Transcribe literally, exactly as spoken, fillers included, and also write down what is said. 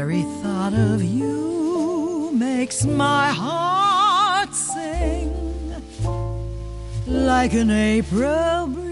very thought of you makes my heart sing like an April breeze.